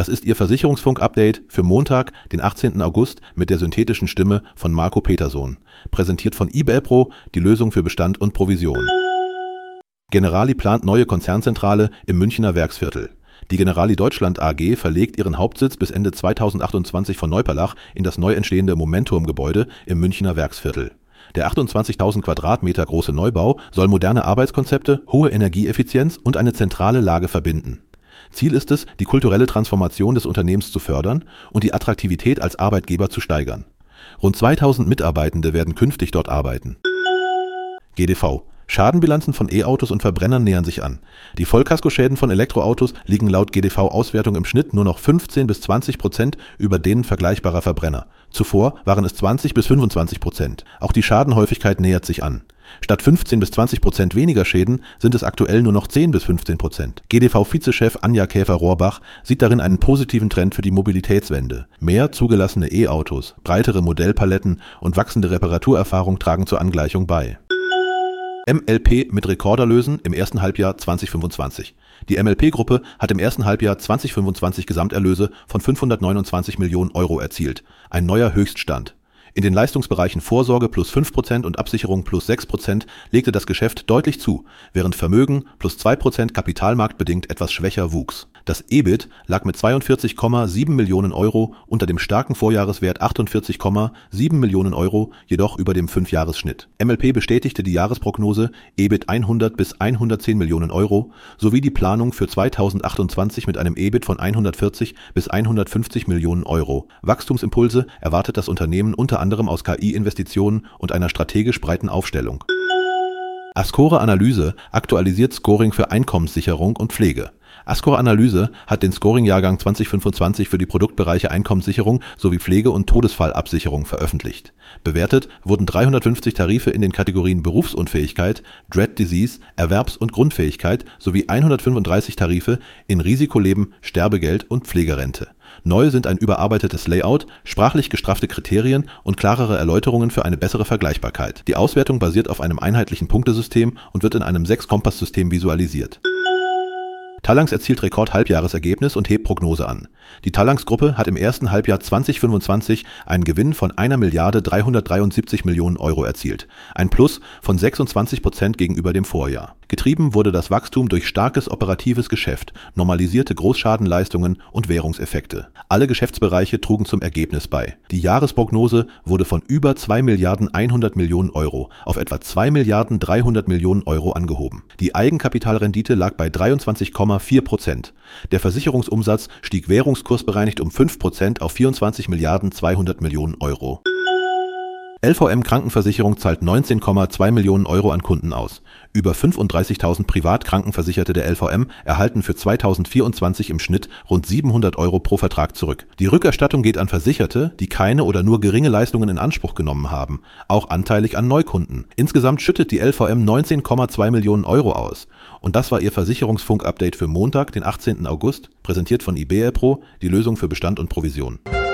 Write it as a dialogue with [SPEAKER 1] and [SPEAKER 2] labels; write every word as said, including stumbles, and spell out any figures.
[SPEAKER 1] Das ist Ihr Versicherungsfunk-Update für Montag, den achtzehnten August mit der synthetischen Stimme von Marco Petersohn. Präsentiert von IBELPRO, die Lösung für Bestand und Provision. Generali plant neue Konzernzentrale im Münchner Werksviertel. Die Generali Deutschland A G verlegt ihren Hauptsitz bis Ende zweitausendachtundzwanzig von Neuperlach in das neu entstehende Momentum-Gebäude im Münchner Werksviertel. Der achtundzwanzigtausend Quadratmeter große Neubau soll moderne Arbeitskonzepte, hohe Energieeffizienz und eine zentrale Lage verbinden. Ziel ist es, die kulturelle Transformation des Unternehmens zu fördern und die Attraktivität als Arbeitgeber zu steigern. Rund zweitausend Mitarbeitende werden künftig dort arbeiten. G D V. Schadenbilanzen von E-Autos und Verbrennern nähern sich an. Die Vollkaskoschäden von Elektroautos liegen laut G D V-Auswertung im Schnitt nur noch fünfzehn bis zwanzig Prozent über denen vergleichbarer Verbrenner. Zuvor waren es zwanzig bis fünfundzwanzig Prozent. Auch die Schadenhäufigkeit nähert sich an. Statt fünfzehn bis zwanzig Prozent weniger Schäden sind es aktuell nur noch zehn bis fünfzehn Prozent. G D V-Vizechef Anja Käfer-Rohrbach sieht darin einen positiven Trend für die Mobilitätswende. Mehr zugelassene E-Autos, breitere Modellpaletten und wachsende Reparaturerfahrung tragen zur Angleichung bei. M L P mit Rekorderlösen im ersten Halbjahr zweitausendfünfundzwanzig. Die M L P-Gruppe hat im ersten Halbjahr zweitausendfünfundzwanzig Gesamterlöse von fünfhundertneunundzwanzig Millionen Euro erzielt. Ein neuer Höchststand. In den Leistungsbereichen Vorsorge plus fünf Prozent und Absicherung plus sechs Prozent legte das Geschäft deutlich zu, während Vermögen plus zwei Prozent kapitalmarktbedingt etwas schwächer wuchs. Das E B I T lag mit zweiundvierzig Komma sieben Millionen Euro unter dem starken Vorjahreswert achtundvierzig Komma sieben Millionen Euro, jedoch über dem Fünfjahresschnitt. M L P bestätigte die Jahresprognose E B I T hundert bis hundertzehn Millionen Euro sowie die Planung für zweitausendachtundzwanzig mit einem E B I T von hundertvierzig bis hundertfünfzig Millionen Euro. Wachstumsimpulse erwartet das Unternehmen unter anderem aus K I-Investitionen und einer strategisch breiten Aufstellung. Ascora Analyse aktualisiert Scoring für Einkommenssicherung und Pflege. Ascora Analyse hat den Scoring-Jahrgang zweitausendfünfundzwanzig für die Produktbereiche Einkommenssicherung sowie Pflege- und Todesfallabsicherung veröffentlicht. Bewertet wurden dreihundertfünfzig Tarife in den Kategorien Berufsunfähigkeit, Dread Disease, Erwerbs- und Grundfähigkeit sowie hundertfünfunddreißig Tarife in Risikoleben, Sterbegeld und Pflegerente. Neu sind ein überarbeitetes Layout, sprachlich gestraffte Kriterien und klarere Erläuterungen für eine bessere Vergleichbarkeit. Die Auswertung basiert auf einem einheitlichen Punktesystem und wird in einem sechs-Kompass-System visualisiert. Talanx erzielt Rekord-Halbjahresergebnis und hebt Prognose an. Die Talanx-Gruppe hat im ersten Halbjahr zweitausendfünfundzwanzig einen Gewinn von einer Milliarde dreihundertdreiundsiebzig Millionen Euro erzielt, ein Plus von sechsundzwanzig Prozent gegenüber dem Vorjahr. Getrieben wurde das Wachstum durch starkes operatives Geschäft, normalisierte Großschadenleistungen und Währungseffekte. Alle Geschäftsbereiche trugen zum Ergebnis bei. Die Jahresprognose wurde von über zwei Milliarden hundert Millionen Euro auf etwa zwei Milliarden dreihundert Millionen Euro angehoben. Die Eigenkapitalrendite lag bei dreiundzwanzig Komma vier Prozent. Der Versicherungsumsatz stieg währungskursbereinigt um fünf Prozent auf vierundzwanzig Milliarden zweihundert Millionen Euro. L V M Krankenversicherung zahlt neunzehn Komma zwei Millionen Euro an Kunden aus. Über fünfunddreißigtausend Privatkrankenversicherte der L V M erhalten für zweitausendvierundzwanzig im Schnitt rund siebenhundert Euro pro Vertrag zurück. Die Rückerstattung geht an Versicherte, die keine oder nur geringe Leistungen in Anspruch genommen haben, auch anteilig an Neukunden. Insgesamt schüttet die L V M neunzehn Komma zwei Millionen Euro aus. Und das war Ihr Versicherungsfunk-Update für Montag, den achtzehnten August, präsentiert von IBELPRO, die Lösung für Bestand und Provision.